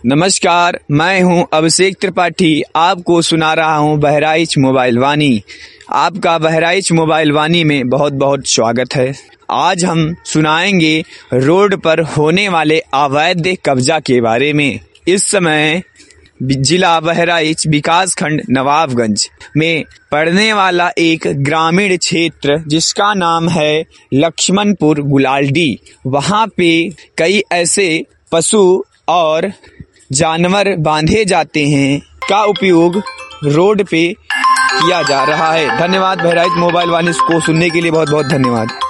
नमस्कार, मैं हूं अभिषेक त्रिपाठी। आपको सुना रहा हूं बहराइच मोबाइल वाणी। आपका बहराइच मोबाइल वाणी में बहुत बहुत स्वागत है। आज हम सुनाएंगे रोड पर होने वाले अवैध कब्जा के बारे में। इस समय जिला बहराइच विकास खंड नवाबगंज में पड़ने वाला एक ग्रामीण क्षेत्र जिसका नाम है लक्ष्मणपुर गुलालडी, वहां पे कई ऐसे पशु और जानवर बांधे जाते हैं का उपयोग रोड पे किया जा रहा है। धन्यवाद। बहराइच मोबाइल वाणी को सुनने के लिए बहुत बहुत धन्यवाद।